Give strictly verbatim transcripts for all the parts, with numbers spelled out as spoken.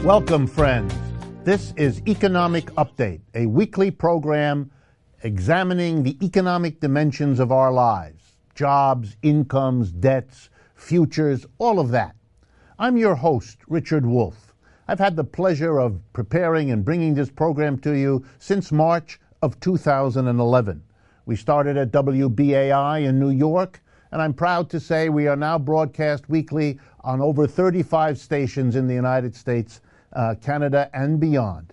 Welcome, friends. This is Economic Update, a weekly program examining the economic dimensions of our lives. Jobs, incomes, debts, futures, all of that. I'm your host, Richard Wolff. I've had the pleasure of preparing and bringing this program to you since March of two thousand eleven. We started at W B A I in New York, and I'm proud to say we are now broadcast weekly on over thirty-five stations in the United States, uh, Canada, and beyond.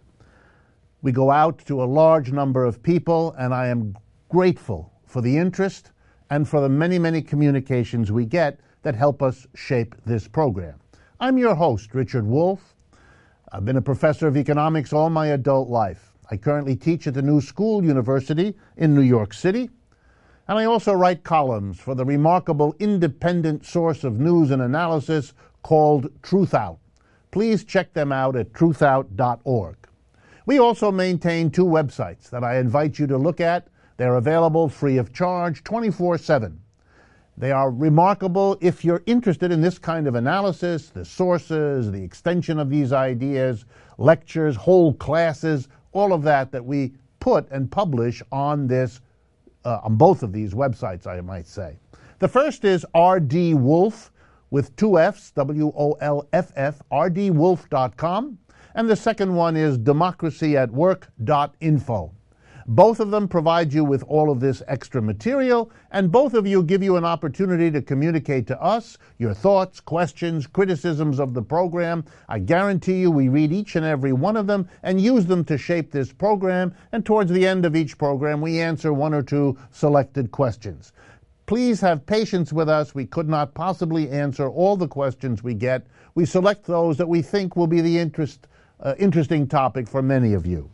We go out to a large number of people, and I am grateful for the interest and for the many, many communications we get that help us shape this program. I'm your host, Richard Wolff. I've been a professor of economics all my adult life. I currently teach at the New School University in New York City, and I also write columns for the remarkable independent source of news and analysis called Truthout. Please check them out at truthout dot org. We also maintain two websites that I invite you to look at. They're available free of charge twenty-four seven. They are remarkable if you're interested in this kind of analysis, the sources, the extension of these ideas, lectures, whole classes, all of that that we put and publish on this, uh, on both of these websites, I might say. The first is R D Wolff with two F's, W O L F F, R D wolff dot com. And the second one is democracy at work dot info. Both of them provide you with all of this extra material, and both of you give you an opportunity to communicate to us your thoughts, questions, criticisms of the program. I guarantee you we read each and every one of them and use them to shape this program, and towards the end of each program we answer one or two selected questions. Please have patience with us. We could not possibly answer all the questions we get. We select those that we think will be the interest, uh, interesting topic for many of you.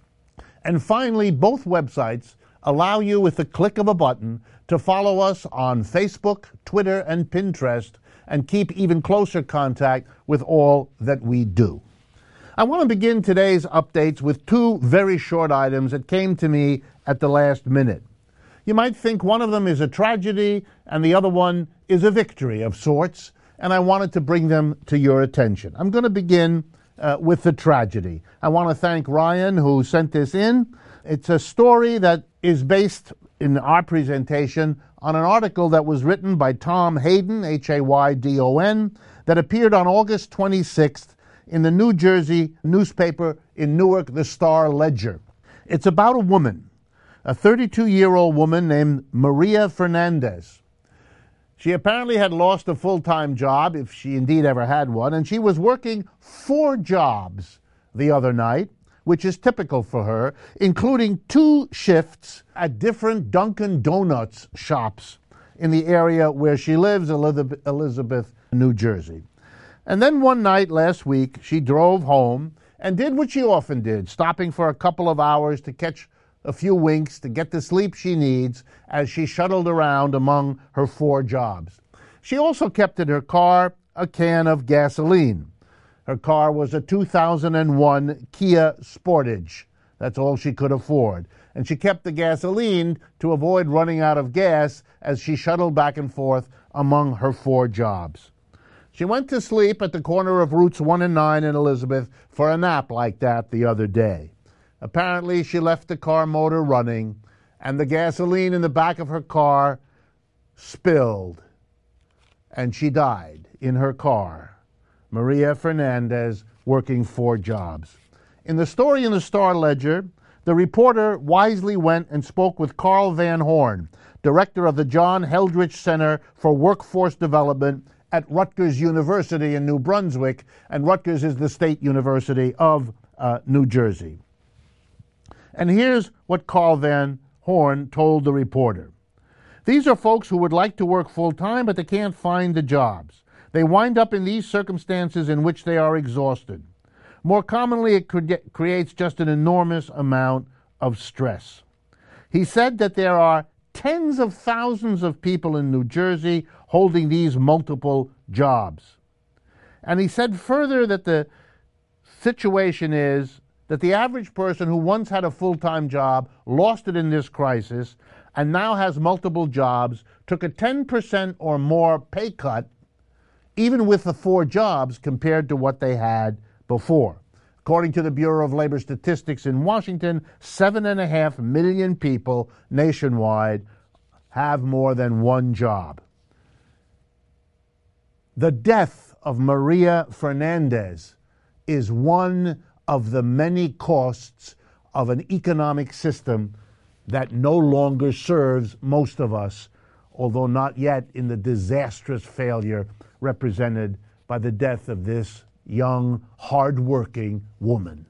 And finally, both websites allow you, with the click of a button, to follow us on Facebook, Twitter, and Pinterest, and keep even closer contact with all that we do. I want to begin today's updates with two very short items that came to me at the last minute. You might think one of them is a tragedy and the other one is a victory of sorts, and I wanted to bring them to your attention. I'm going to begin Uh, with the tragedy. I want to thank Ryan who sent this in. It's a story that is based in our presentation on an article that was written by Tom Hayden, H A Y D O N, that appeared on August twenty-sixth in the New Jersey newspaper in Newark, the Star Ledger. It's about a woman, a thirty-two-year-old woman named Maria Fernandez. She apparently had lost a full-time job, if she indeed ever had one, and she was working four jobs the other night, which is typical for her, including two shifts at different Dunkin' Donuts shops in the area where she lives, Elizabeth, New Jersey. And then one night last week, she drove home and did what she often did, stopping for a couple of hours to catch a few winks to get the sleep she needs as she shuttled around among her four jobs. She also kept in her car a can of gasoline. Her car was a two thousand one Kia Sportage. That's all she could afford. And she kept the gasoline to avoid running out of gas as she shuttled back and forth among her four jobs. She went to sleep at the corner of Routes one and nine in Elizabeth for a nap like that the other day. Apparently, she left the car motor running, and the gasoline in the back of her car spilled, and she died in her car. Maria Fernandez, working four jobs. In the story in the Star Ledger, the reporter wisely went and spoke with Carl Van Horn, director of the John Heldrich Center for Workforce Development at Rutgers University in New Brunswick, and Rutgers is the state university of uh, New Jersey. And here's what Carl Van Horn told the reporter. These are folks who would like to work full-time, but they can't find the jobs. They wind up in these circumstances in which they are exhausted. More commonly, it cre- creates just an enormous amount of stress. He said that there are tens of thousands of people in New Jersey holding these multiple jobs. And he said further that the situation is that the average person who once had a full-time job, lost it in this crisis, and now has multiple jobs, took a ten percent or more pay cut, even with the four jobs, compared to what they had before. According to the Bureau of Labor Statistics in Washington, seven and a half million people nationwide have more than one job. The death of Maria Fernandez is one of the many costs of an economic system that no longer serves most of us, although not yet in the disastrous failure represented by the death of this young, hard-working woman.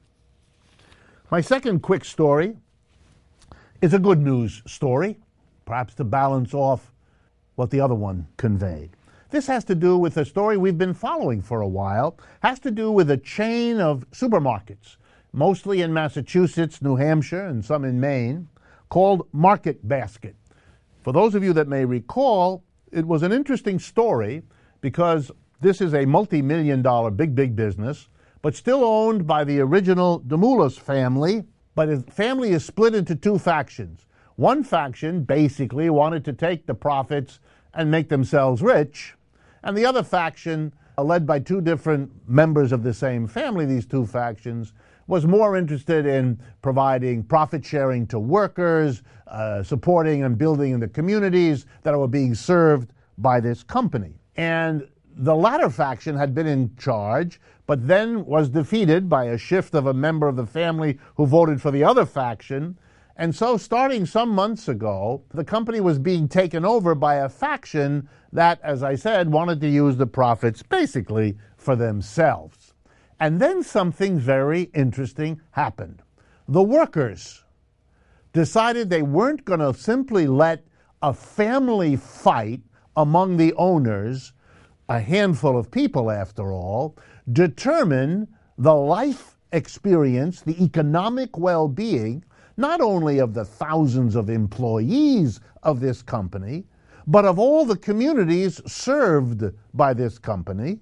My second quick story is a good news story, perhaps to balance off what the other one conveyed. This has to do with a story we've been following for a while, has to do with a chain of supermarkets, mostly in Massachusetts, New Hampshire, and some in Maine, called Market Basket. For those of you that may recall, it was an interesting story because this is a multi-million dollar big, big business, but still owned by the original Demoulas family. But his family is split into two factions. One faction basically wanted to take the profits and make themselves rich, and the other faction, led by two different members of the same family, these two factions, was more interested in providing profit sharing to workers, uh, supporting and building in the communities that were being served by this company. And the latter faction had been in charge, but then was defeated by a shift of a member of the family who voted for the other faction. And so starting some months ago, the company was being taken over by a faction that, as I said, wanted to use the profits basically for themselves. And then something very interesting happened. The workers decided they weren't going to simply let a family fight among the owners, a handful of people after all, determine the life experience, the economic well-being, not only of the thousands of employees of this company, but of all the communities served by this company.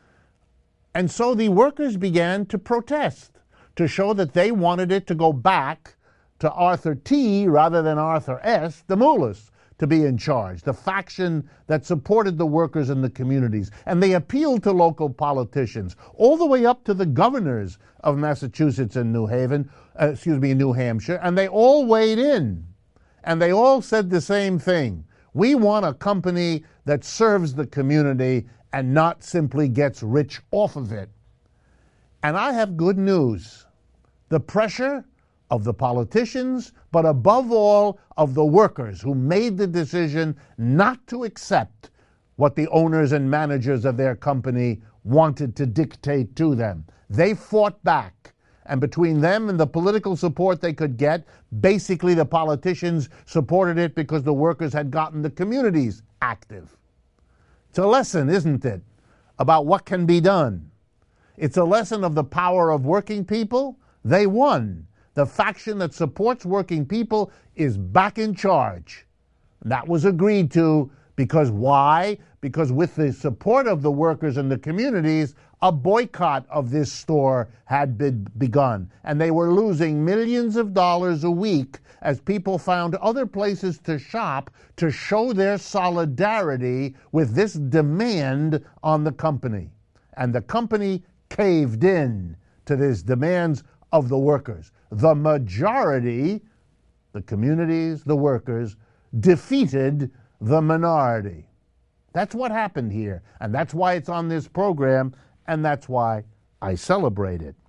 And so the workers began to protest, to show that they wanted it to go back to Arthur T. rather than Arthur S. Demoulas to be in charge, the faction that supported the workers in the communities. And they appealed to local politicians, all the way up to the governors of Massachusetts and New Haven, uh, excuse me, New Hampshire, and they all weighed in. And they all said the same thing. We want a company that serves the community and not simply gets rich off of it. And I have good news. The pressure of the politicians, but above all of the workers who made the decision not to accept what the owners and managers of their company wanted to dictate to them. They fought back. And between them and the political support they could get, basically the politicians supported it because the workers had gotten the communities active. It's a lesson, isn't it, about what can be done. It's a lesson of the power of working people. They won. The faction that supports working people is back in charge. And that was agreed to because why? Because with the support of the workers and the communities, a boycott of this store had been begun. And they were losing millions of dollars a week as people found other places to shop to show their solidarity with this demand on the company. And the company caved in to these demands of the workers. The majority, the communities, the workers, defeated the minority. That's what happened here, and that's why it's on this program, and that's why I celebrate it.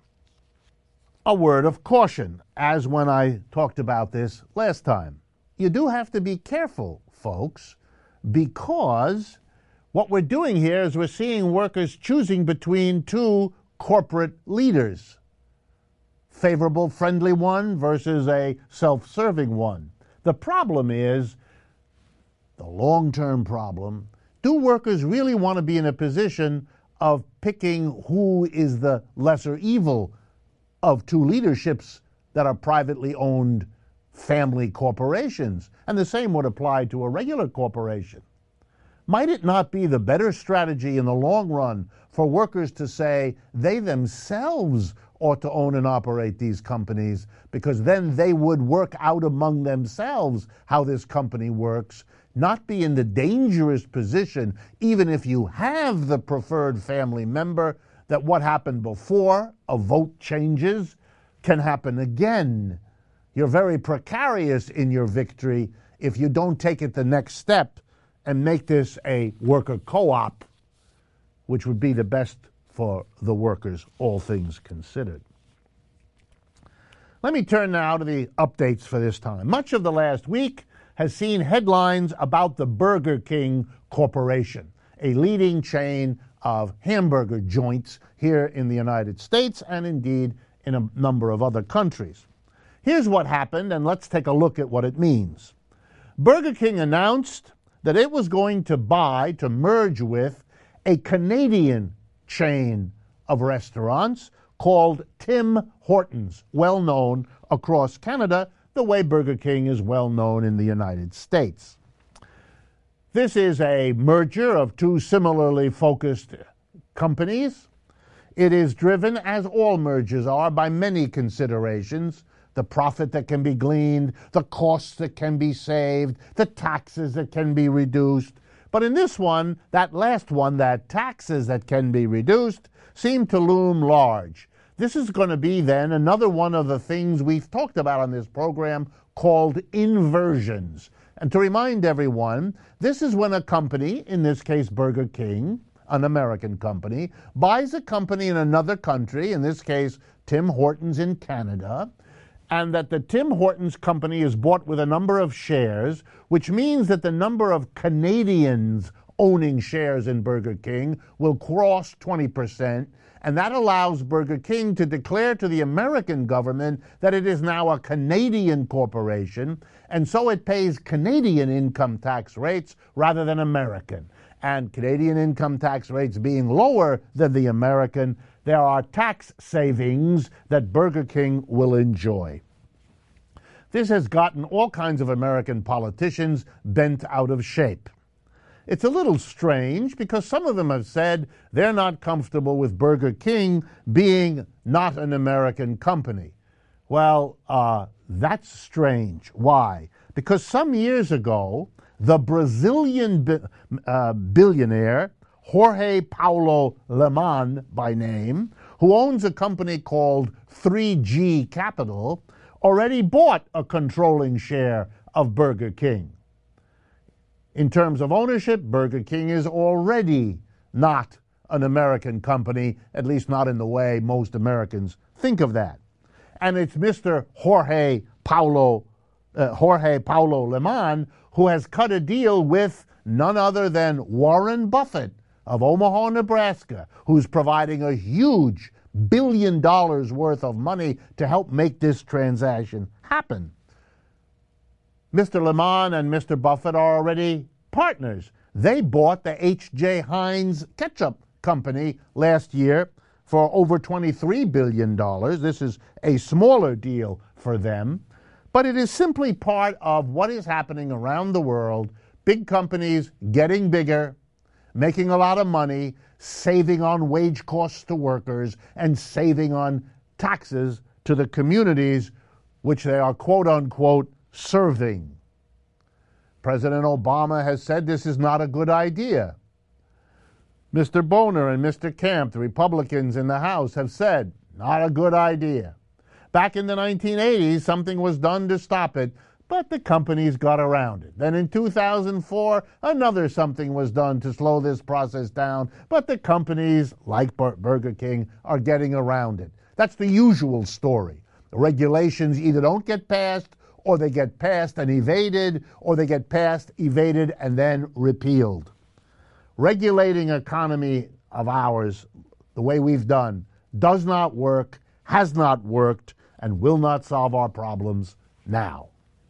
A word of caution, as when I talked about this last time. You do have to be careful, folks, because what we're doing here is we're seeing workers choosing between two corporate leaders. Favorable, friendly one versus a self-serving one. The problem is, the long-term problem, do workers really want to be in a position of picking who is the lesser evil of two leaderships that are privately owned family corporations? And the same would apply to a regular corporation. Might it not be the better strategy in the long run for workers to say they themselves ought to own and operate these companies, because then they would work out among themselves how this company works, not be in the dangerous position, even if you have the preferred family member, that what happened before a vote changes can happen again. You're very precarious in your victory if you don't take it the next step and make this a worker co-op, which would be the best for the workers, all things considered. Let me turn now to the updates for this time. Much of the last week has seen headlines about the Burger King Corporation, a leading chain of hamburger joints here in the United States and indeed in a number of other countries. Here's what happened, and let's take a look at what it means. Burger King announced that it was going to buy, to merge with, a Canadian chain of restaurants called Tim Hortons, well known across Canada, the way Burger King is well known in the United States. This is a merger of two similarly focused companies. It is driven, as all mergers are, by many considerations: the profit that can be gleaned, the costs that can be saved, the taxes that can be reduced. But in this one, that last one, that taxes that can be reduced, seem to loom large. This is going to be then another one of the things we've talked about on this program called inversions. And to remind everyone, this is when a company, in this case Burger King, an American company, buys a company in another country, in this case Tim Hortons in Canada, and that the Tim Hortons company is bought with a number of shares, which means that the number of Canadians owning shares in Burger King will cross twenty percent, and that allows Burger King to declare to the American government that it is now a Canadian corporation, and so it pays Canadian income tax rates rather than American. And Canadian income tax rates being lower than the American, there are tax savings that Burger King will enjoy. This has gotten all kinds of American politicians bent out of shape. It's a little strange because some of them have said they're not comfortable with Burger King being not an American company. Well, uh, that's strange. Why? Because some years ago, the Brazilian bi- uh, billionaire Jorge Paulo Lemann, by name, who owns a company called three G Capital, already bought a controlling share of Burger King. In terms of ownership, Burger King is already not an American company, at least not in the way most Americans think of that. And it's Mister Jorge Paulo, uh, Jorge Paulo Lemann who has cut a deal with none other than Warren Buffett of Omaha, Nebraska, who's providing a huge billion dollars worth of money to help make this transaction happen. Mister Lemann and Mister Buffett are already partners. They bought the H J Heinz Ketchup Company last year for over twenty-three billion dollars. This is a smaller deal for them, but it is simply part of what is happening around the world. Big companies getting bigger, making a lot of money, saving on wage costs to workers, and saving on taxes to the communities which they are quote-unquote serving. President Obama has said this is not a good idea. Mister Boehner and Mister Camp, the Republicans in the House, have said, not a good idea. Back in the nineteen eighties, something was done to stop it, but the companies got around it. Then in two thousand four, another something was done to slow this process down, but the companies, like Burger King, are getting around it. That's the usual story. The regulations either don't get passed, or they get passed and evaded, or they get passed, evaded, and then repealed. Regulating economy of ours, the way we've done, does not work, has not worked, and will not solve our problems now.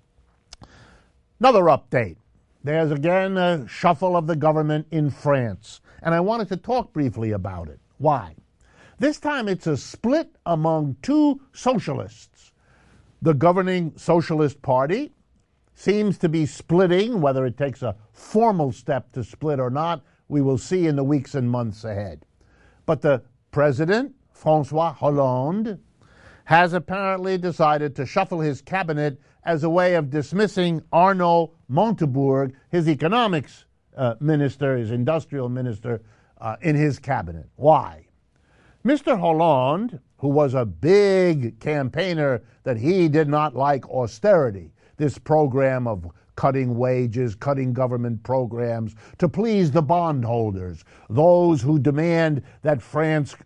Another update. There's again a shuffle of the government in France, and I wanted to talk briefly about it. Why? This time it's a split among two socialists. The governing Socialist Party seems to be splitting. Whether it takes a formal step to split or not, we will see in the weeks and months ahead. But the president, François Hollande, has apparently decided to shuffle his cabinet as a way of dismissing Arnaud Montebourg, his economics uh, minister, his industrial minister, uh, in his cabinet. Why? Mister Hollande, who was a big campaigner that he did not like austerity, this program of cutting wages, cutting government programs to please the bondholders, those who demand that France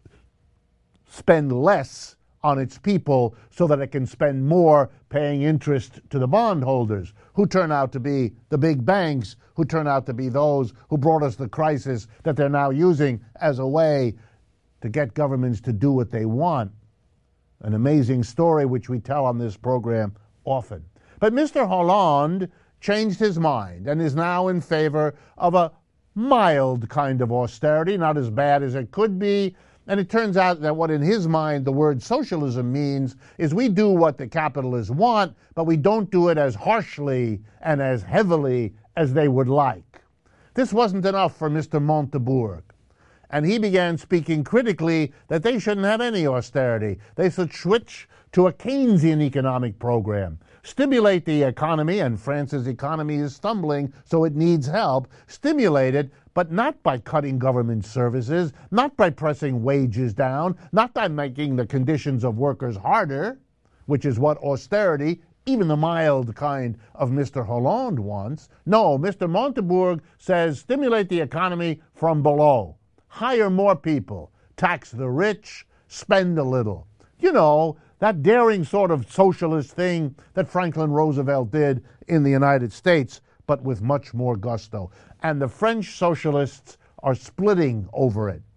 spend less on its people so that it can spend more paying interest to the bondholders, who turn out to be the big banks, who turn out to be those who brought us the crisis that they're now using as a way to get governments to do what they want. An amazing story which we tell on this program often. But Mister Hollande changed his mind and is now in favor of a mild kind of austerity, not as bad as it could be. And it turns out that what in his mind the word socialism means is we do what the capitalists want, but we don't do it as harshly and as heavily as they would like. This wasn't enough for Mister Montebourg, and he began speaking critically that they shouldn't have any austerity. They should switch to a Keynesian economic program, stimulate the economy, and France's economy is stumbling, so it needs help. Stimulate it, but not by cutting government services, not by pressing wages down, not by making the conditions of workers harder, which is what austerity, even the mild kind of Mister Hollande wants. No, Mister Montebourg says stimulate the economy from below. Hire more people, tax the rich, spend a little. You know, that daring sort of socialist thing that Franklin Roosevelt did in the United States, but with much more gusto. And the French socialists are splitting over it.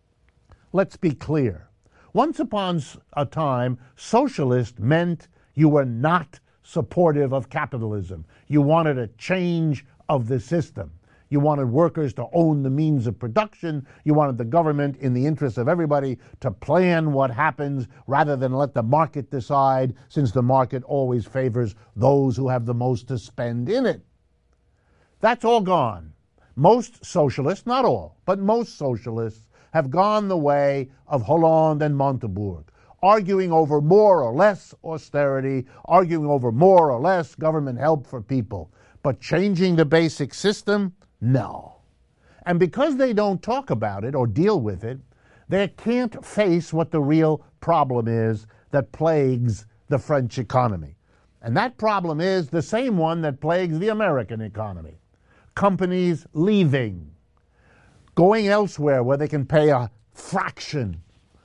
Let's be clear. Once upon a time, socialist meant you were not supportive of capitalism. You wanted a change of the system. You wanted workers to own the means of production. You wanted the government, in the interest of everybody, to plan what happens rather than let the market decide, since the market always favors those who have the most to spend in it. That's all gone. Most socialists, not all, but most socialists have gone the way of Hollande and Montebourg, arguing over more or less austerity, arguing over more or less government help for people. But changing the basic system? No. And because they don't talk about it or deal with it, they can't face what the real problem is that plagues the French economy. And that problem is the same one that plagues the American economy. Companies leaving, going elsewhere where they can pay a fraction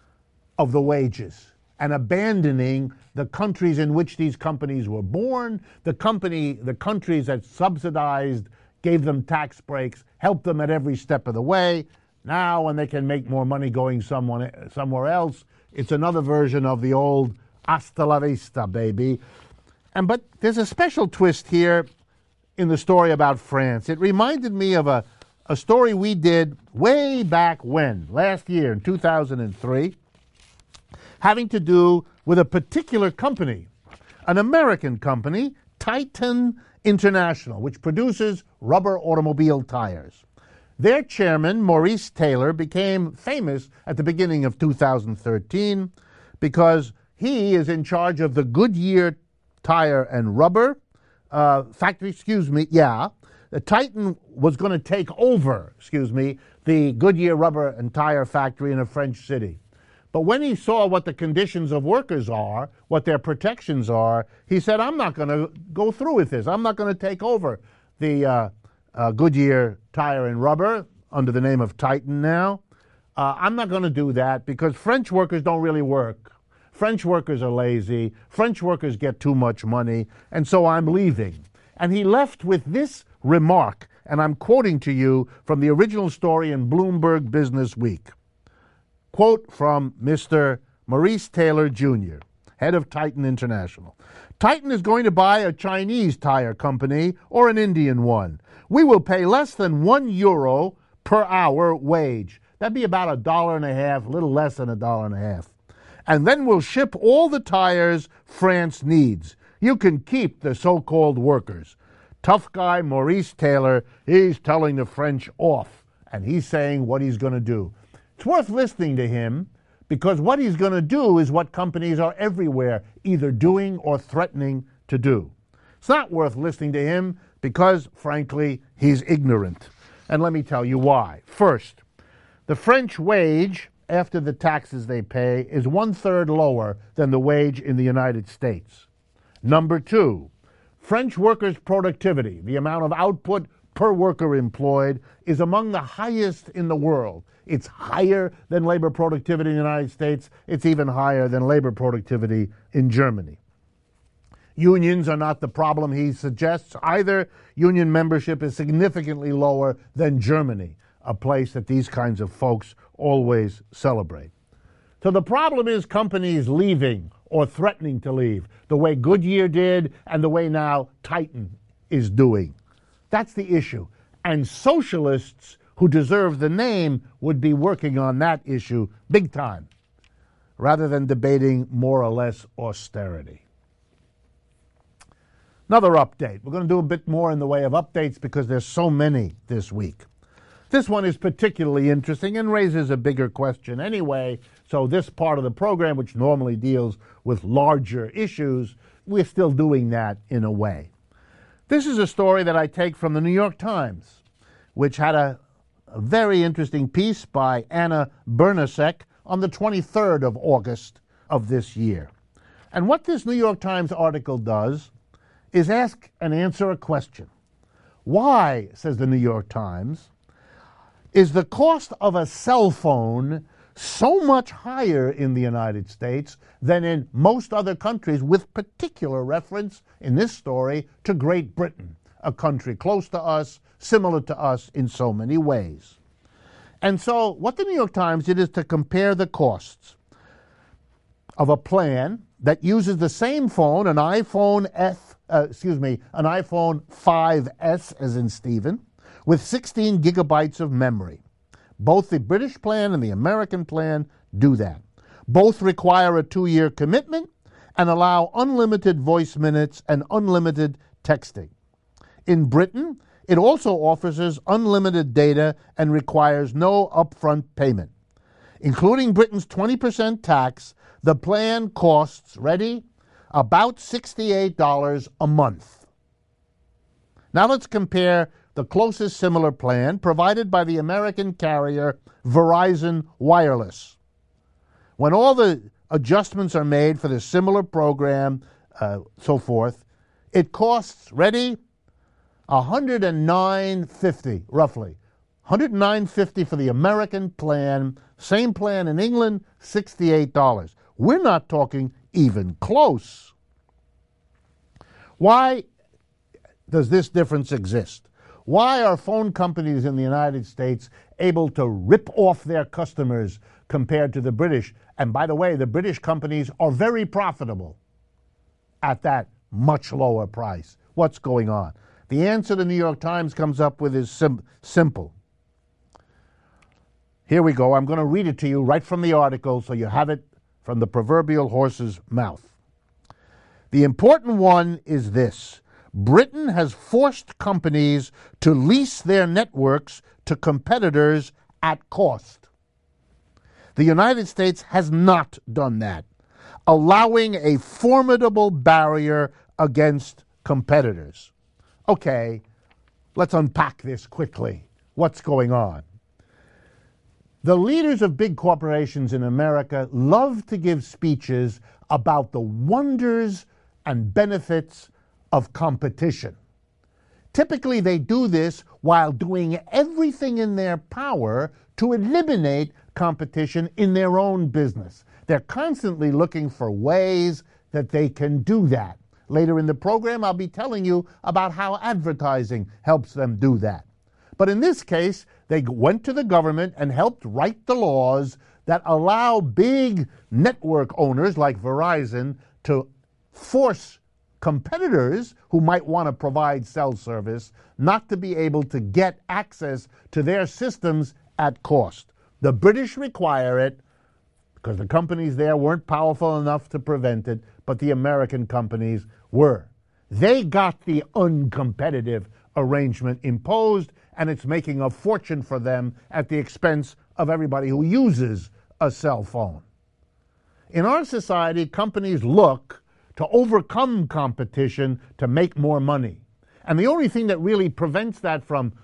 of the wages, and abandoning the countries in which these companies were born, the company, the countries that subsidized, gave them tax breaks, helped them at every step of the way. Now, when they can make more money going someone, somewhere else, it's another version of the old hasta la vista, baby. And but there's a special twist here in the story about France. It reminded me of a, a story we did way back when, last year in two thousand three, having to do with a particular company, an American company, Titan International, which produces rubber automobile tires. Their chairman, Maurice Taylor, became famous at the beginning of two thousand thirteen because he is in charge of the Goodyear tire and rubber uh, factory, excuse me, yeah. The Titan was going to take over, excuse me, the Goodyear rubber and tire factory in a French city. But when he saw what the conditions of workers are, what their protections are, he said, I'm not going to go through with this. I'm not going to take over the uh, uh, Goodyear tire and rubber under the name of Titan now. Uh, I'm not going to do that because French workers don't really work. French workers are lazy. French workers get too much money, and so I'm leaving. And he left with this remark, and I'm quoting to you from the original story in Bloomberg Business Week. Quote from Mister Maurice Taylor, Junior, head of Titan International. Titan is going to buy a Chinese tire company or an Indian one. We will pay less than one euro per hour wage. That'd be about a dollar and a half, a little less than a dollar and a half. And then we'll ship all the tires France needs. You can keep the so-called workers. Tough guy Maurice Taylor, he's telling the French off, and he's saying what he's going to do. It's worth listening to him because what he's going to do is what companies are everywhere either doing or threatening to do. It's not worth listening to him because, frankly, he's ignorant. And let me tell you why. First, the French wage after the taxes they pay is one-third lower than the wage in the United States. Number two, French workers' productivity, the amount of output per worker employed, is among the highest in the world. It's higher than labor productivity in the United States. It's even higher than labor productivity in Germany. Unions are not the problem he suggests either. Union membership is significantly lower than Germany, a place that these kinds of folks always celebrate. So the problem is companies leaving or threatening to leave, the way Goodyear did and the way now Titan is doing. That's the issue. And socialists who deserve the name would be working on that issue big time, rather than debating more or less austerity. Another update. We're going to do a bit more in the way of updates because there's so many this week. This one is particularly interesting and raises a bigger question anyway, so this part of the program, which normally deals with larger issues, we're still doing that in a way. This is a story that I take from the New York Times, which had a, a very interesting piece by Anna Bernasek on the twenty-third of August of this year. And what this New York Times article does is ask and answer a question. Why, says the New York Times, is the cost of a cell phone so much higher in the United States than in most other countries, with particular reference in this story to Great Britain, a country close to us, similar to us in so many ways. And so what the New York Times did is to compare the costs of a plan that uses the same phone, an iPhone F, uh, excuse me, an iPhone five S, as in Stephen, with sixteen gigabytes of memory. Both the British plan and the American plan do that. Both require a two-year commitment and allow unlimited voice minutes and unlimited texting. In Britain, it also offers unlimited data and requires no upfront payment. Including Britain's twenty percent tax, the plan costs, ready, about sixty-eight dollars a month. Now let's compare the closest similar plan provided by the American carrier Verizon Wireless. When all the adjustments are made for the similar program, uh, so forth, it costs, ready, one hundred nine dollars and fifty cents, roughly. one hundred nine dollars and fifty cents for the American plan, same plan in England, sixty-eight dollars. We're not talking even close. Why does this difference exist? Why are phone companies in the United States able to rip off their customers compared to the British? And by the way, the British companies are very profitable at that much lower price. What's going on? The answer the New York Times comes up with is sim- simple. Here we go. I'm going to read it to you right from the article so you have it from the proverbial horse's mouth. The important one is this. Britain has forced companies to lease their networks to competitors at cost. The United States has not done that, allowing a formidable barrier against competitors. Okay, let's unpack this quickly. What's going on? The leaders of big corporations in America love to give speeches about the wonders and benefits of competition. Typically, they do this while doing everything in their power to eliminate competition in their own business. They're constantly looking for ways that they can do that. Later in the program, I'll be telling you about how advertising helps them do that. But in this case, they went to the government and helped write the laws that allow big network owners like Verizon to force competitors who might want to provide cell service not to be able to get access to their systems at cost. The British require it because the companies there weren't powerful enough to prevent it, but the American companies were. They got the uncompetitive arrangement imposed, and it's making a fortune for them at the expense of everybody who uses a cell phone. In our society, companies look to overcome competition to make more money. And the only thing that really prevents that from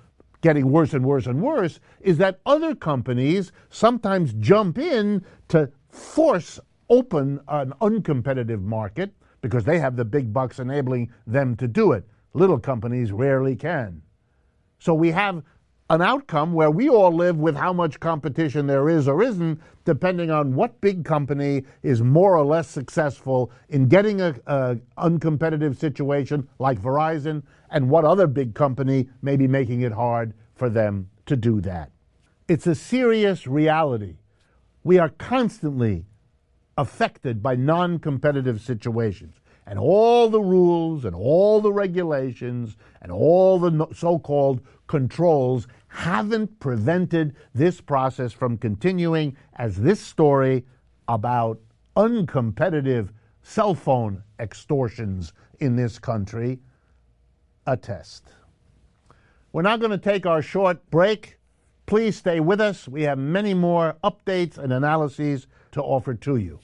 getting worse and worse and worse is that other companies sometimes jump in to force open an uncompetitive market because they have the big bucks enabling them to do it. Little companies rarely can. So we have an outcome where we all live with how much competition there is or isn't, depending on what big company is more or less successful in getting a, a uncompetitive situation like Verizon, and what other big company may be making it hard for them to do that. It's a serious reality. We are constantly affected by non-competitive situations. And all the rules and all the regulations and all the so-called controls haven't prevented this process from continuing, as this story about uncompetitive cell phone extortions in this country attest. We're now going to take our short break. Please stay with us. We have many more updates and analyses to offer to you.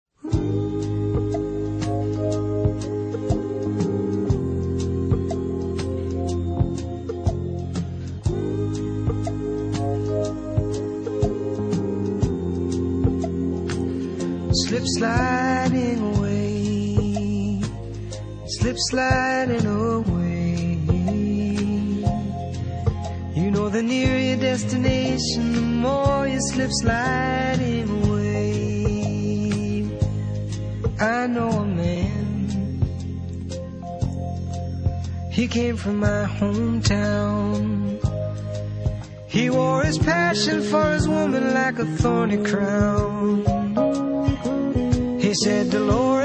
Slip sliding away, slip sliding away. You know the nearer your destination, the more you slip sliding away. I know a man, he came from my hometown. He wore his passion for his woman like a thorny crown. He said, Dolores.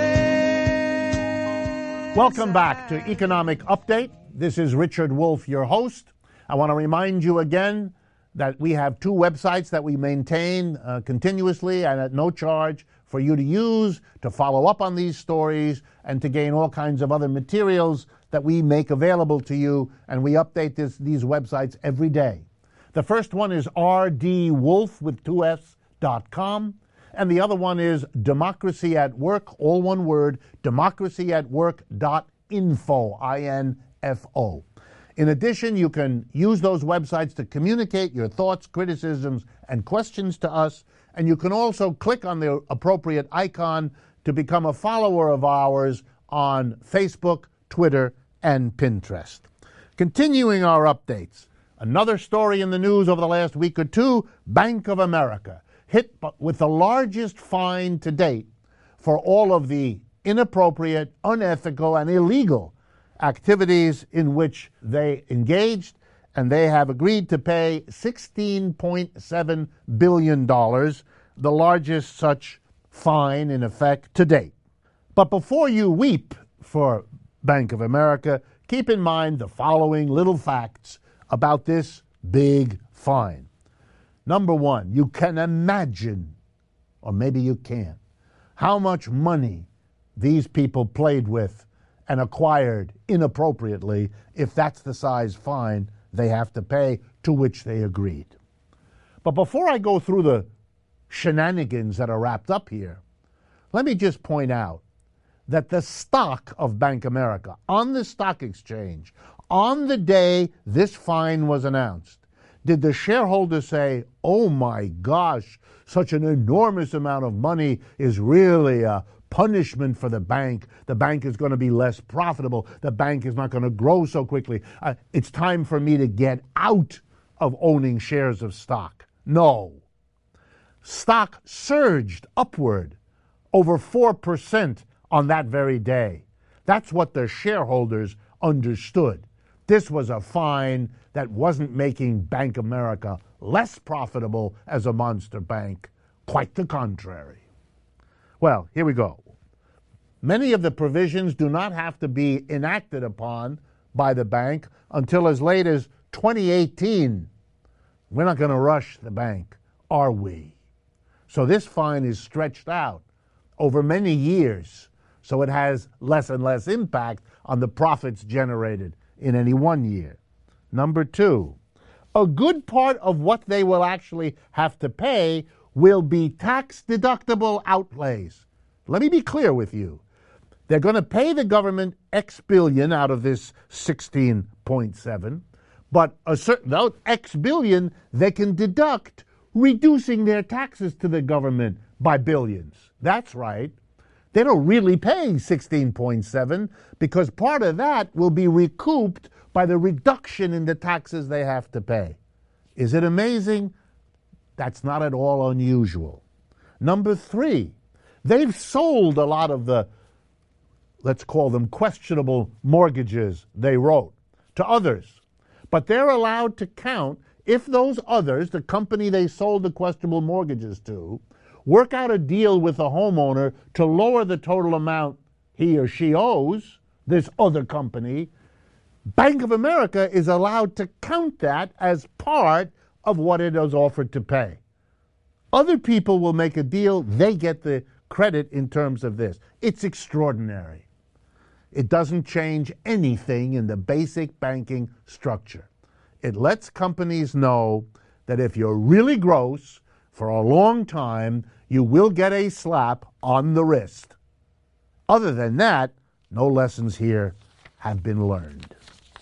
Welcome back to Economic Update. This is Richard Wolff, your host. I want to remind you again that we have two websites that we maintain uh, continuously and at no charge for you to use to follow up on these stories and to gain all kinds of other materials that we make available to you, and we update this, these websites every day. The first one is r d wolff with two F's dot com. And the other one is Democracy at Work, all one word, democracy at work dot info, I N F O. In addition, you can use those websites to communicate your thoughts, criticisms, and questions to us. And you can also click on the appropriate icon to become a follower of ours on Facebook, Twitter, and Pinterest. Continuing our updates, another story in the news over the last week or two, Bank of America hit with the largest fine to date for all of the inappropriate, unethical, and illegal activities in which they engaged, and they have agreed to pay sixteen point seven billion dollars, the largest such fine in effect to date. But before you weep for Bank of America, keep in mind the following little facts about this big fine. Number one, you can imagine, or maybe you can't, how much money these people played with and acquired inappropriately if that's the size fine they have to pay, to which they agreed. But before I go through the shenanigans that are wrapped up here, let me just point out that the stock of Bank of America on the stock exchange, on the day this fine was announced, did the shareholders say, oh my gosh, such an enormous amount of money is really a punishment for the bank. The bank is going to be less profitable. The bank is not going to grow so quickly. Uh, it's time for me to get out of owning shares of stock. No. Stock surged upward over four percent on that very day. That's what the shareholders understood. This was a fine that wasn't making Bank of America less profitable as a monster bank. Quite the contrary. Well, here we go. Many of the provisions do not have to be enacted upon by the bank until as late as twenty eighteen. We're not going to rush the bank, are we? So this fine is stretched out over many years, so it has less and less impact on the profits generated in any one year. Number two, a good part of what they will actually have to pay will be tax-deductible outlays. Let me be clear with you. They're going to pay the government X billion out of this sixteen point seven, But a certain those X billion they can deduct, reducing their taxes to the government by billions. That's right. They don't really pay sixteen point seven because part of that will be recouped by the reduction in the taxes they have to pay. Is it amazing? That's not at all unusual. Number three, they've sold a lot of the, let's call them questionable mortgages they wrote to others. But they're allowed to count if those others, the company they sold the questionable mortgages to, work out a deal with the homeowner to lower the total amount he or she owes this other company. Bank of America is allowed to count that as part of what it has offered to pay. Other people will make a deal, they get the credit in terms of this. It's extraordinary. It doesn't change anything in the basic banking structure. It lets companies know that if you're really gross for a long time, you will get a slap on the wrist. Other than that, no lessons here have been learned.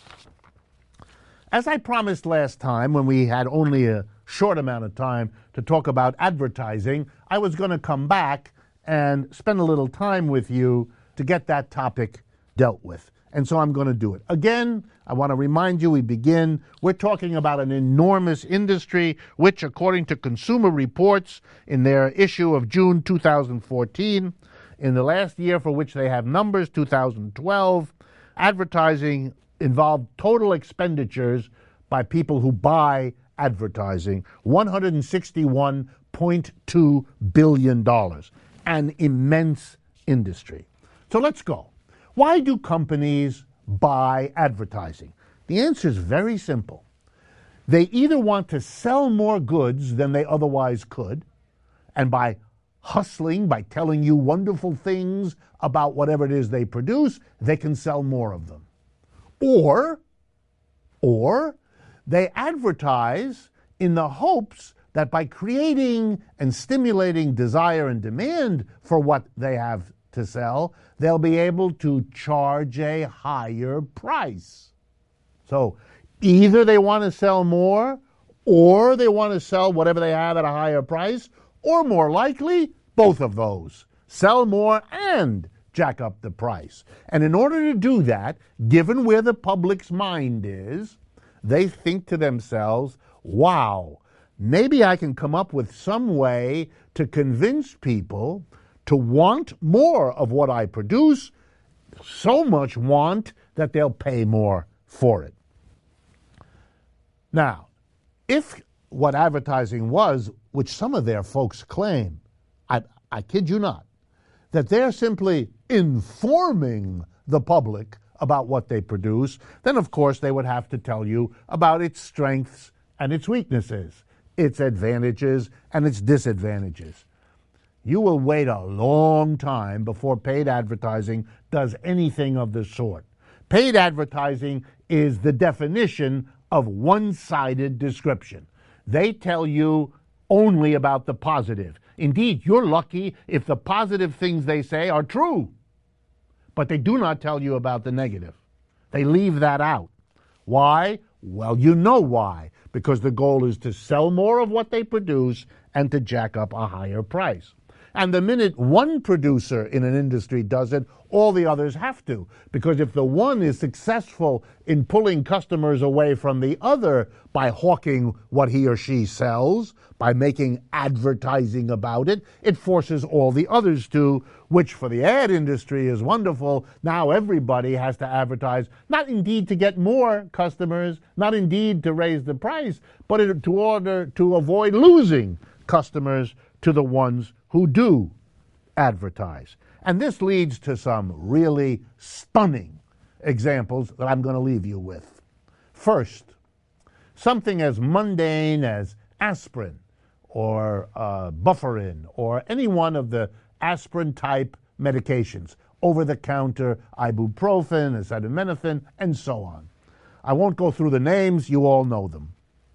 As I promised last time, when we had only a short amount of time to talk about advertising, I was going to come back and spend a little time with you to get that topic dealt with. And so I'm going to do it. Again, I want to remind you, we begin, we're talking about an enormous industry, which, according to Consumer Reports, in their issue of June two thousand fourteen, in the last year for which they have numbers, two thousand twelve, advertising involved total expenditures by people who buy advertising, one hundred sixty-one point two billion dollars, an immense industry. So let's go. Why do companies buy advertising? The answer is very simple. They either want to sell more goods than they otherwise could, and by hustling, by telling you wonderful things about whatever it is they produce, they can sell more of them. Or, or they advertise in the hopes that by creating and stimulating desire and demand for what they have to sell, they'll be able to charge a higher price. So either they want to sell more, or they want to sell whatever they have at a higher price, or more likely, both of those. Sell more and jack up the price. And in order to do that, given where the public's mind is, they think to themselves, wow, maybe I can come up with some way to convince people to want more of what I produce, so much want that they'll pay more for it. Now, if what advertising was, which some of their folks claim, I, I kid you not, that they're simply informing the public about what they produce, then of course they would have to tell you about its strengths and its weaknesses, its advantages and its disadvantages. You will wait a long time before paid advertising does anything of the sort. Paid advertising is the definition of one-sided description. They tell you only about the positive. Indeed, you're lucky if the positive things they say are true. But they do not tell you about the negative. They leave that out. Why? Well, you know why. Because the goal is to sell more of what they produce and to jack up a higher price. And the minute one producer in an industry does it, all the others have to. Because if the one is successful in pulling customers away from the other by hawking what he or she sells, by making advertising about it, it forces all the others to, which for the ad industry is wonderful. Now everybody has to advertise, not indeed to get more customers, not indeed to raise the price, but in to order to avoid losing customers to the ones who do advertise. And this leads to some really stunning examples that I'm going to leave you with. First, something as mundane as aspirin or uh, Bufferin or any one of the aspirin-type medications, over-the-counter ibuprofen, acetaminophen, and so on. I won't go through the names, you all know them.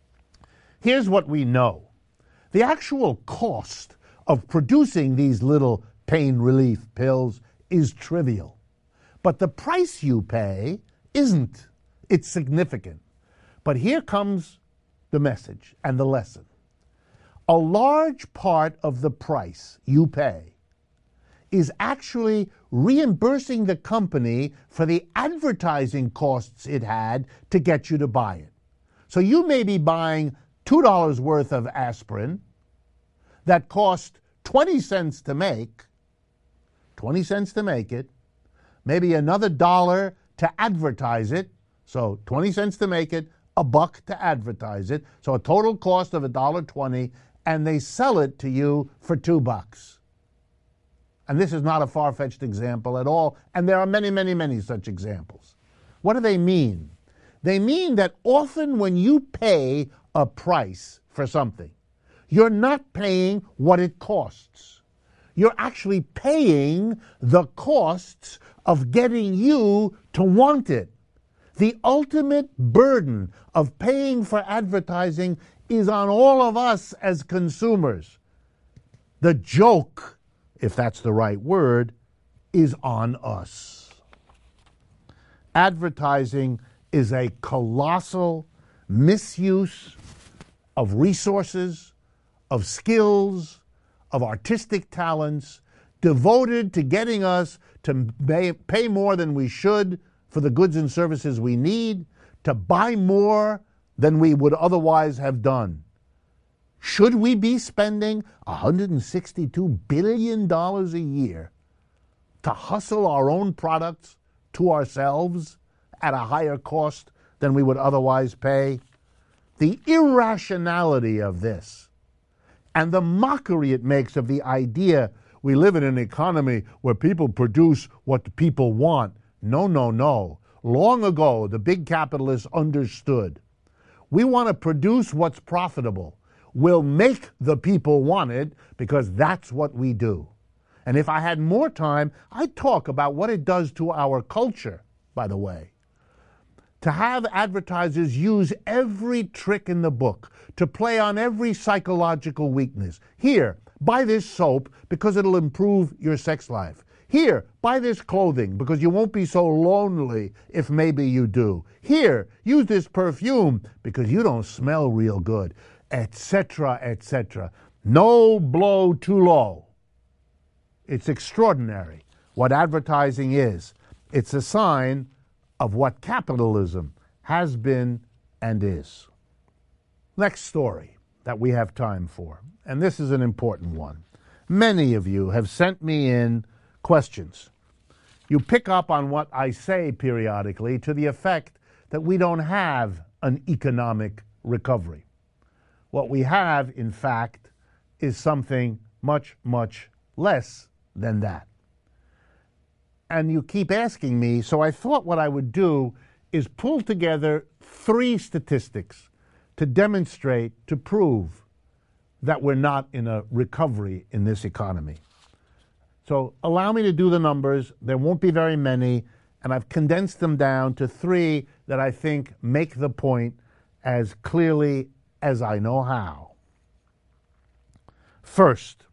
Here's what we know. The actual cost of producing these little pain relief pills is trivial. But the price you pay isn't. It's significant. But here comes the message and the lesson. A large part of the price you pay is actually reimbursing the company for the advertising costs it had to get you to buy it. So you may be buying two dollars worth of aspirin that cost twenty cents to make, twenty cents to make it, maybe another dollar to advertise it, so twenty cents to make it, a buck to advertise it, so a total cost of one dollar twenty, and they sell it to you for two bucks. And this is not a far-fetched example at all, and there are many, many, many such examples. What do they mean? They mean that often when you pay a price for something, you're not paying what it costs. You're actually paying the costs of getting you to want it. The ultimate burden of paying for advertising is on all of us as consumers. The joke, if that's the right word, is on us. Advertising is a colossal misuse of resources, of skills, of artistic talents, devoted to getting us to pay more than we should for the goods and services we need, to buy more than we would otherwise have done. Should we be spending one hundred sixty-two billion dollars a year to hustle our own products to ourselves at a higher cost than we would otherwise pay? The irrationality of this and the mockery it makes of the idea we live in an economy where people produce what people want. No, no, no. Long ago, the big capitalists understood. We want to produce what's profitable. We'll make the people want it because that's what we do. And if I had more time, I'd talk about what it does to our culture, by the way. To have advertisers use every trick in the book, to play on every psychological weakness. Here, buy this soap because it'll improve your sex life. Here, buy this clothing because you won't be so lonely if maybe you do. Here, use this perfume because you don't smell real good, et cetera, et cetera. No blow too low. It's extraordinary what advertising is. It's a sign of what capitalism has been and is. Next story that we have time for, and this is an important one. Many of you have sent me in questions. You pick up on what I say periodically to the effect that we don't have an economic recovery. What we have, in fact, is something much, much less than that. And you keep asking me, so I thought what I would do is pull together three statistics to demonstrate, to prove that we're not in a recovery in this economy. So allow me to do the numbers. There won't be very many, and I've condensed them down to three that I think make the point as clearly as I know how. First,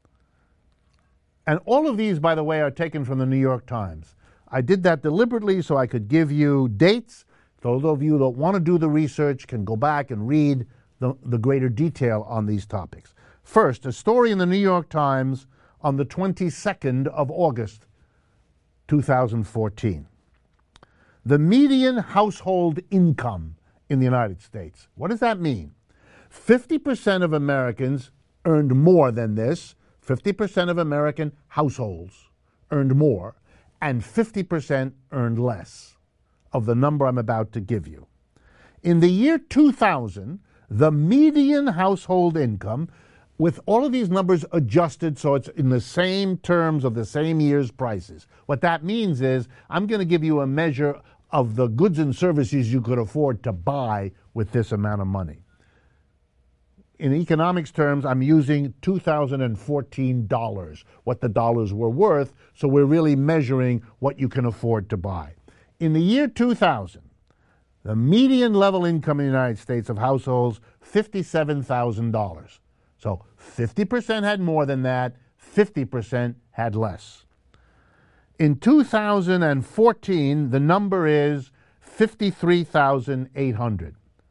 and all of these, by the way, are taken from the New York Times. I did that deliberately so I could give you dates. Those of you that want to do the research can go back and read the, the greater detail on these topics. First, a story in the New York Times on the twenty-second of August, two thousand fourteen. The median household income in the United States. What does that mean? fifty percent of Americans earned more than this. fifty percent of American households earned more, and fifty percent earned less of the number I'm about to give you. In the year two thousand, the median household income, with all of these numbers adjusted so it's in the same terms of the same year's prices. What that means is I'm going to give you a measure of the goods and services you could afford to buy with this amount of money. In economics terms, I'm using two thousand fourteen dollars, what the dollars were worth, so we're really measuring what you can afford to buy. In the year two thousand, the median level income in the United States of households, fifty-seven thousand dollars. So fifty percent had more than that, fifty percent had less. In two thousand fourteen, the number is fifty-three thousand eight hundred dollars.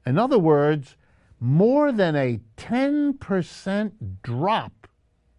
In other words, more than a ten percent drop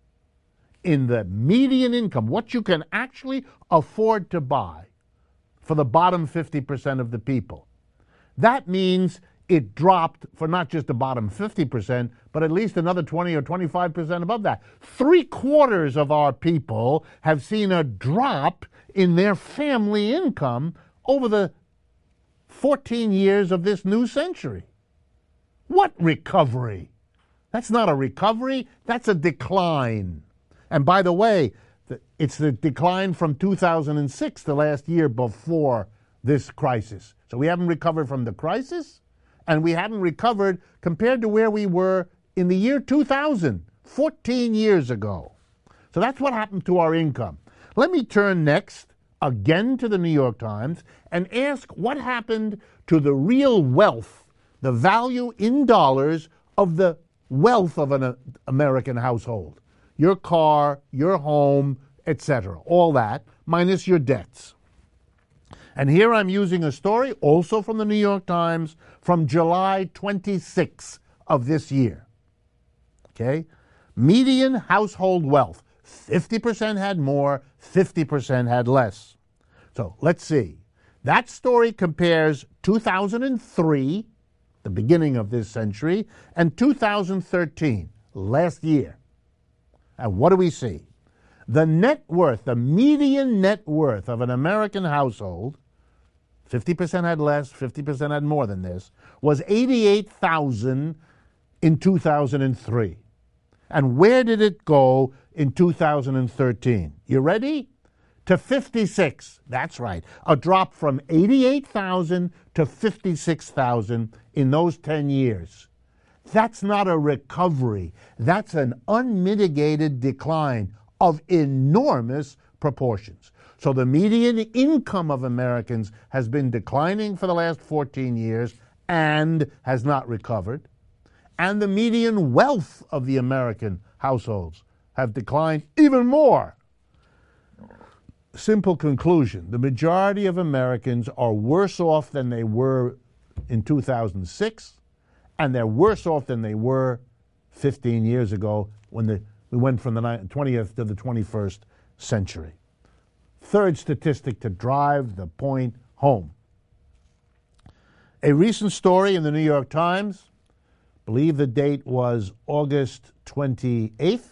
in the median income, what you can actually afford to buy for the bottom fifty percent of the people. That means it dropped for not just the bottom fifty percent, but at least another twenty or twenty-five percent above that. Three quarters of our people have seen a drop in their family income over the fourteen years of this new century. What recovery? That's not a recovery, that's a decline. And by the way, it's the decline from two thousand six, the last year before this crisis. So we haven't recovered from the crisis, and we haven't recovered compared to where we were in the year two thousand, fourteen years ago. So that's what happened to our income. Let me turn next again to the New York Times and ask what happened to the real wealth, the value in dollars of the wealth of an American household. Your car, your home, et cetera. All that, minus your debts. And here I'm using a story, also from the New York Times, from July twenty-sixth of this year. Okay? Median household wealth. fifty percent had more, fifty percent had less. So let's see. That story compares two thousand three, the beginning of this century, and two thousand thirteen, last year. And what do we see? The net worth, the median net worth of an American household, fifty percent had less, fifty percent had more than this, was eighty-eight thousand dollars in two thousand three. And where did it go in two thousand thirteen? You ready? To fifty-six. That's right. A drop from eighty-eight thousand to fifty-six thousand in those ten years. That's not a recovery. That's an unmitigated decline of enormous proportions. So the median income of Americans has been declining for the last fourteen years and has not recovered. And the median wealth of the American households have declined even more. Simple conclusion. The majority of Americans are worse off than they were in two thousand six, and they're worse off than they were fifteen years ago when the, we went from the twentieth to the twenty-first century. Third statistic to drive the point home. A recent story in the New York Times, I believe the date was August twenty-eighth,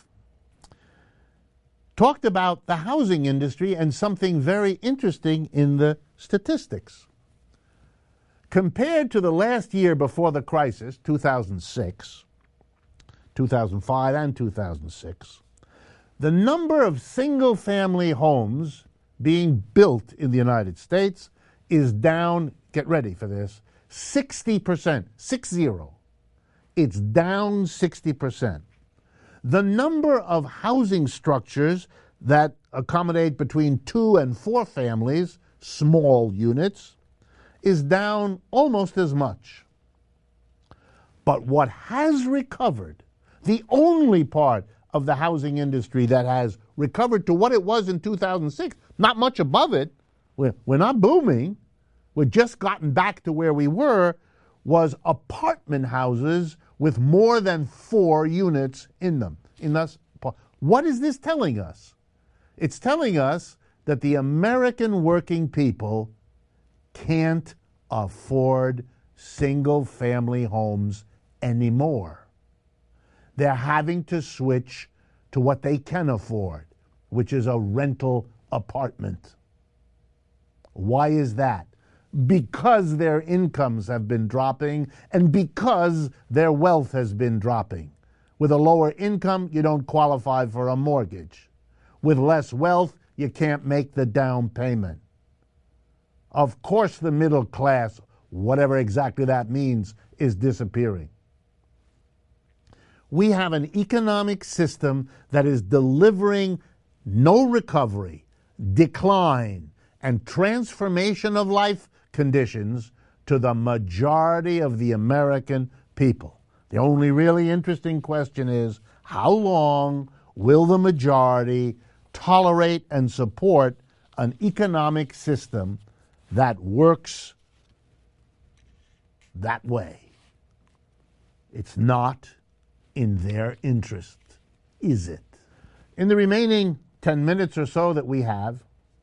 talked about the housing industry and something very interesting in the statistics. Compared to the last year before the crisis, two thousand six, two thousand five and two thousand six, the number of single-family homes being built in the United States is down, get ready for this, sixty percent, six zero. It's down sixty percent. The number of housing structures that accommodate between two and four families, small units, is down almost as much. But what has recovered, the only part of the housing industry that has recovered to what it was in two thousand six, not much above it, we're, we're not booming, we've just gotten back to where we were, was apartment houses with more than four units in them. In this, what is this telling us? It's telling us that the American working people can't afford single-family homes anymore. They're having to switch to what they can afford, which is a rental apartment. Why is that? Because their incomes have been dropping and because their wealth has been dropping. With a lower income, you don't qualify for a mortgage. With less wealth, you can't make the down payment. Of course, the middle class, whatever exactly that means, is disappearing. We have an economic system that is delivering no recovery, decline, and transformation of life conditions to the majority of the American people. The only really interesting question is, how long will the majority tolerate and support an economic system that works that way? It's not in their interest, is it? In the remaining ten minutes or so that we have,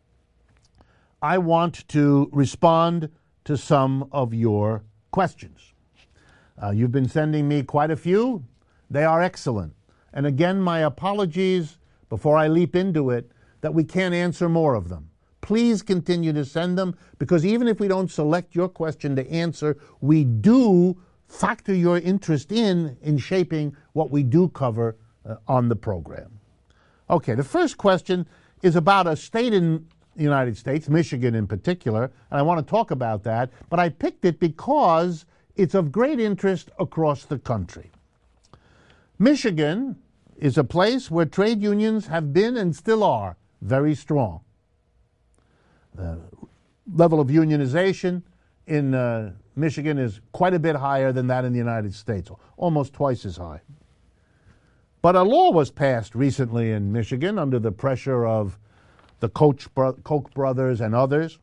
I want to respond to some of your questions. Uh, you've been sending me quite a few. They are excellent. And again, my apologies before I leap into it that we can't answer more of them. Please continue to send them, because even if we don't select your question to answer, we do factor your interest in in shaping what we do cover uh, on the program. Okay, the first question is about a state in the United States, Michigan in particular, and I want to talk about that, but I picked it because it's of great interest across the country. Michigan is a place where trade unions have been and still are very strong. The level of unionization in uh, Michigan is quite a bit higher than that in the United States, almost twice as high. But a law was passed recently in Michigan under the pressure of the Koch bro- Koch brothers and others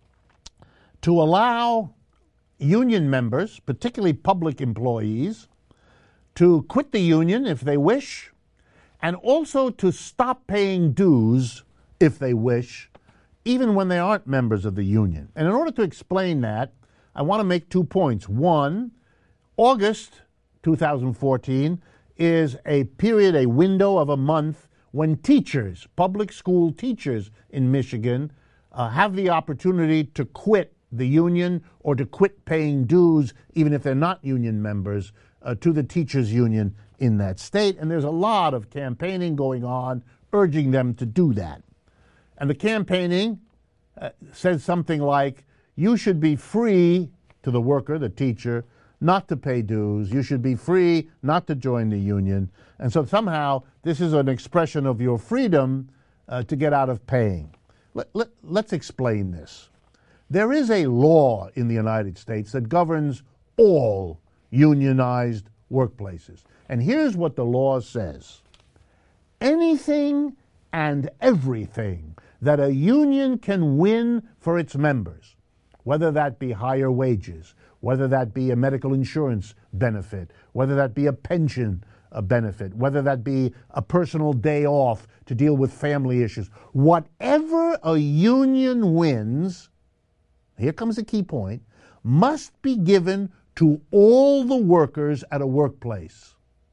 to allow union members, particularly public employees, to quit the union if they wish, and also to stop paying dues if they wish, even when they aren't members of the union. And in order to explain that, I want to make two points. One, August two thousand fourteen is a period, a window of a month when teachers, public school teachers in Michigan, uh, have the opportunity to quit the union or to quit paying dues, even if they're not union members, uh, to the teachers' union in that state. And there's a lot of campaigning going on urging them to do that. And the campaigning uh, says something like, you should be free, to the worker, the teacher, not to pay dues. You should be free not to join the union. And so somehow this is an expression of your freedom uh, to get out of paying. Let, let, let's explain this. There is a law in the United States that governs all unionized workplaces. And here's what the law says. Anything and everything that a union can win for its members, whether that be higher wages, whether that be a medical insurance benefit, whether that be a pension a benefit, whether that be a personal day off to deal with family issues, whatever a union wins, here comes a key point, must be given to all the workers at a workplace.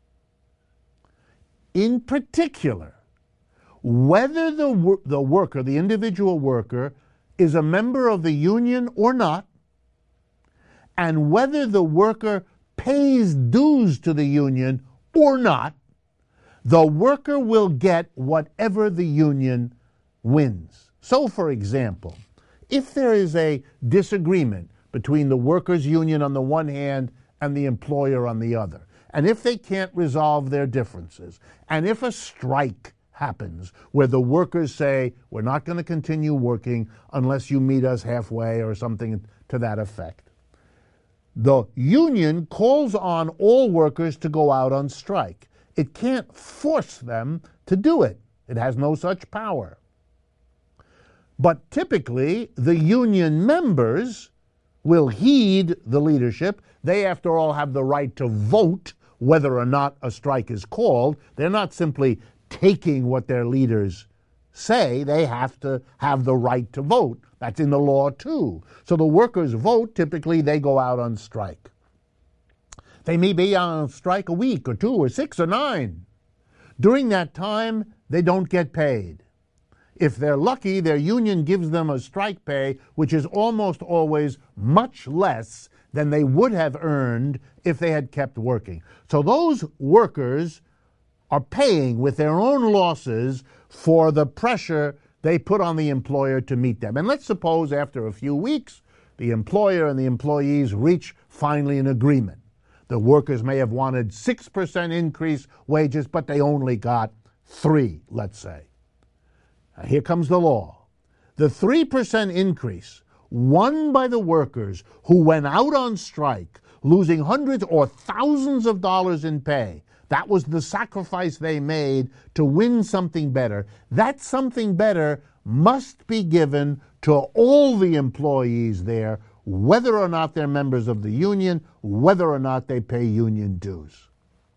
In particular, whether the, wor- the worker, the individual worker, is a member of the union or not, and whether the worker pays dues to the union or not, the worker will get whatever the union wins. So, for example, if there is a disagreement between the workers' union on the one hand and the employer on the other, and if they can't resolve their differences, and if a strike happens where the workers say, we're not going to continue working unless you meet us halfway or something to that effect, the union calls on all workers to go out on strike. It can't force them to do it. It has no such power. But typically, the union members will heed the leadership. They, after all, have the right to vote whether or not a strike is called. They're not simply taking what their leaders say. They have to have the right to vote. That's in the law, too. So the workers vote. Typically, they go out on strike. They may be on strike a week or two or six or nine. During that time, they don't get paid. If they're lucky, their union gives them a strike pay, which is almost always much less than they would have earned if they had kept working. So those workers are paying with their own losses for the pressure they put on the employer to meet them. And let's suppose after a few weeks, the employer and the employees reach finally an agreement. The workers may have wanted six percent increase wages, but they only got three, let's say. Now, here comes the law. The three percent increase won by the workers who went out on strike, losing hundreds or thousands of dollars in pay. That was the sacrifice they made to win something better. That something better must be given to all the employees there, whether or not they're members of the union, whether or not they pay union dues.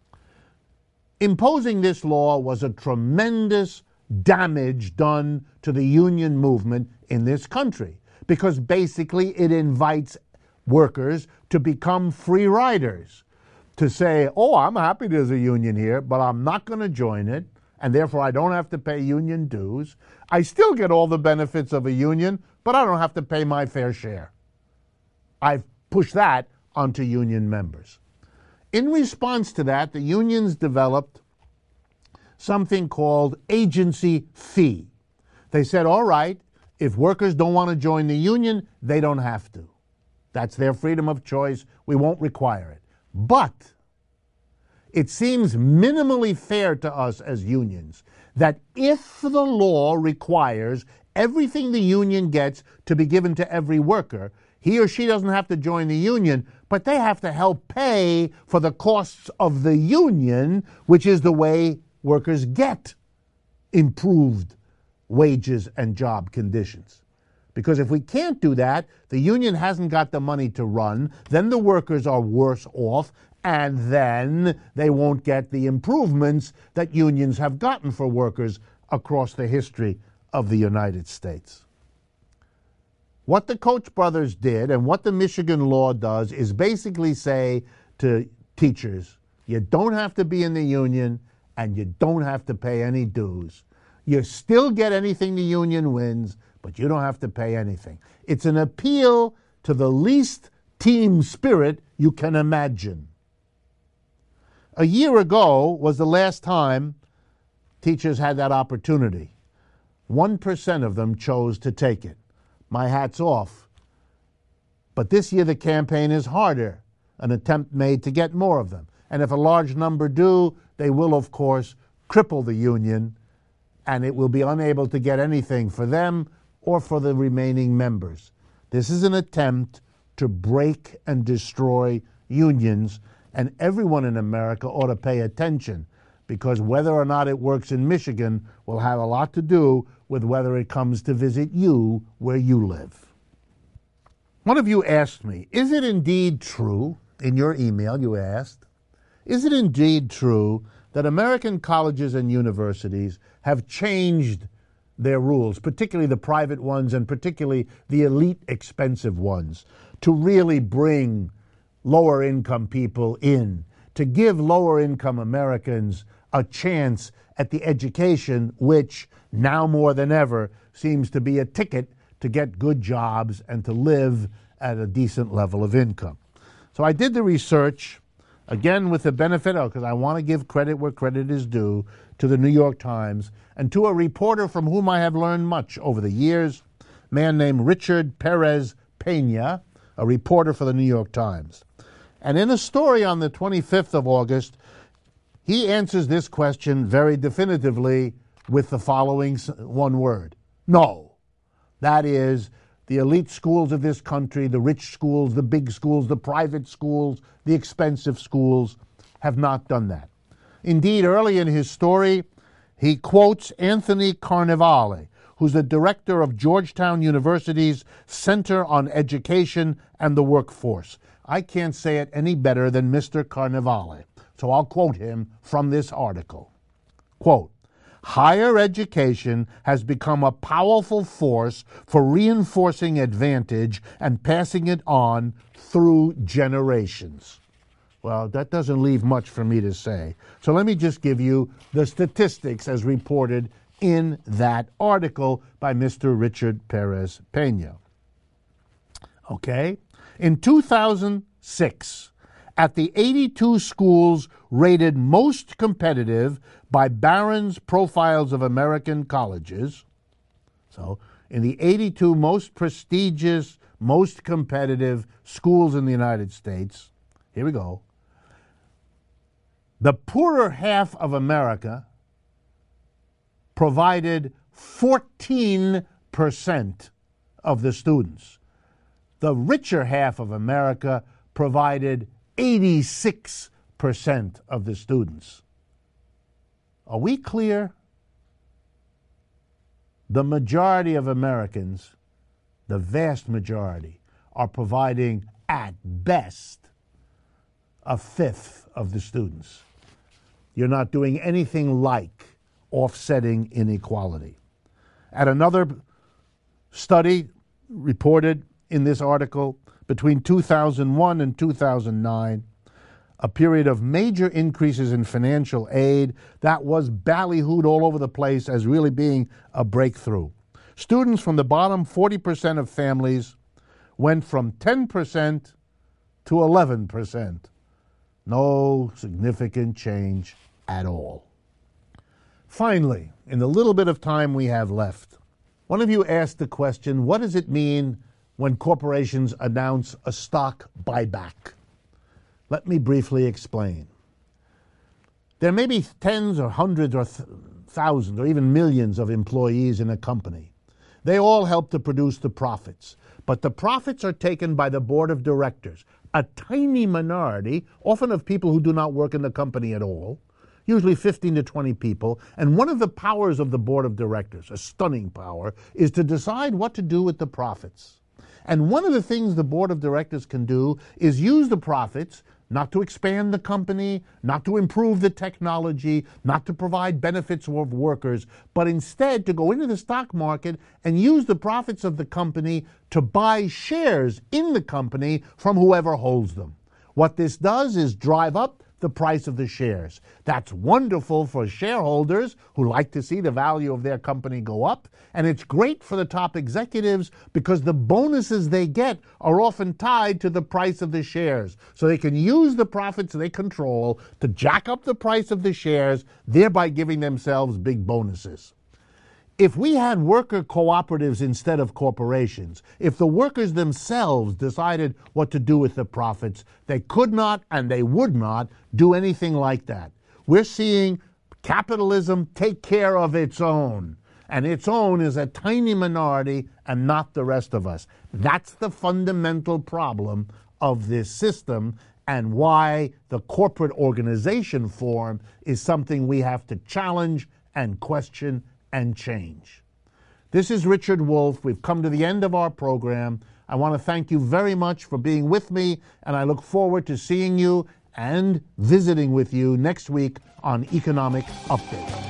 Imposing this law was a tremendous damage done to the union movement in this country, because basically it invites workers to become free riders, to say, oh, I'm happy there's a union here, but I'm not going to join it, and therefore I don't have to pay union dues. I still get all the benefits of a union, but I don't have to pay my fair share. I've pushed that onto union members. In response to that, the unions developed something called agency fee. They said, all right, if workers don't want to join the union, they don't have to. That's their freedom of choice. We won't require it. But it seems minimally fair to us as unions that if the law requires everything the union gets to be given to every worker, he or she doesn't have to join the union, but they have to help pay for the costs of the union, which is the way workers get improved wages and job conditions. Because if we can't do that, the union hasn't got the money to run, then the workers are worse off, and then they won't get the improvements that unions have gotten for workers across the history of the United States. What the Koch brothers did and what the Michigan law does is basically say to teachers, you don't have to be in the union and you don't have to pay any dues. You still get anything the union wins, but you don't have to pay anything. It's an appeal to the least team spirit you can imagine. A year ago was the last time teachers had that opportunity. One percent of them chose to take it. My hat's off. But this year the campaign is harder, an attempt made to get more of them. And if a large number do, they will, of course, cripple the union, and it will be unable to get anything for them or for the remaining members. This is an attempt to break and destroy unions, and everyone in America ought to pay attention, because whether or not it works in Michigan will have a lot to do with whether it comes to visit you where you live. One of you asked me, is it indeed true, in your email you asked, is it indeed true that American colleges and universities have changed their rules, particularly the private ones and particularly the elite expensive ones, to really bring lower income people in, to give lower income Americans a chance at the education which, now more than ever, seems to be a ticket to get good jobs and to live at a decent level of income. So I did the research, again with the benefit of, because I want to give credit where credit is due, to the New York Times, and to a reporter from whom I have learned much over the years, a man named Richard Perez Pena, a reporter for the New York Times. And in a story on the twenty-fifth of August, he answers this question very definitively with the following one word: no. That is, the elite schools of this country, the rich schools, the big schools, the private schools, the expensive schools, have not done that. Indeed, early in his story, he quotes Anthony Carnevale, who's the director of Georgetown University's Center on Education and the Workforce. I can't say it any better than Mister Carnevale, so I'll quote him from this article. Quote, higher education has become a powerful force for reinforcing advantage and passing it on through generations. Well, that doesn't leave much for me to say. So let me just give you the statistics as reported in that article by Mister Richard Perez Pena. Okay? In two thousand six, at the eighty-two schools rated most competitive by Barron's Profiles of American Colleges, so in the eighty-two most prestigious, most competitive schools in the United States, here we go, the poorer half of America provided fourteen percent of the students. The richer half of America provided eighty-six percent of the students. Are we clear? The majority of Americans, the vast majority, are providing, at best, a fifth of the students. You're not doing anything like offsetting inequality. At another study reported in this article, between two thousand one and two thousand nine, a period of major increases in financial aid that was ballyhooed all over the place as really being a breakthrough. Students from the bottom forty percent of families went from ten percent to eleven percent. No significant change at all. Finally, in the little bit of time we have left, one of you asked the question, what does it mean when corporations announce a stock buyback? Let me briefly explain. There may be tens or hundreds or th- thousands or even millions of employees in a company. They all help to produce the profits, but the profits are taken by the board of directors, a tiny minority, often of people who do not work in the company at all, usually fifteen to twenty people, and one of the powers of the board of directors, a stunning power, is to decide what to do with the profits. And one of the things the board of directors can do is use the profits not to expand the company, not to improve the technology, not to provide benefits for workers, but instead to go into the stock market and use the profits of the company to buy shares in the company from whoever holds them. What this does is drive up the price of the shares. That's wonderful for shareholders who like to see the value of their company go up, and it's great for the top executives because the bonuses they get are often tied to the price of the shares. So they can use the profits they control to jack up the price of the shares, thereby giving themselves big bonuses. If we had worker cooperatives instead of corporations, if the workers themselves decided what to do with the profits, they could not and they would not do anything like that. We're seeing capitalism take care of its own, and its own is a tiny minority and not the rest of us. That's the fundamental problem of this system, and why the corporate organization form is something we have to challenge and question and change. This is Richard Wolff. We've come to the end of our program. I want to thank you very much for being with me, and I look forward to seeing you and visiting with you next week on Economic Update.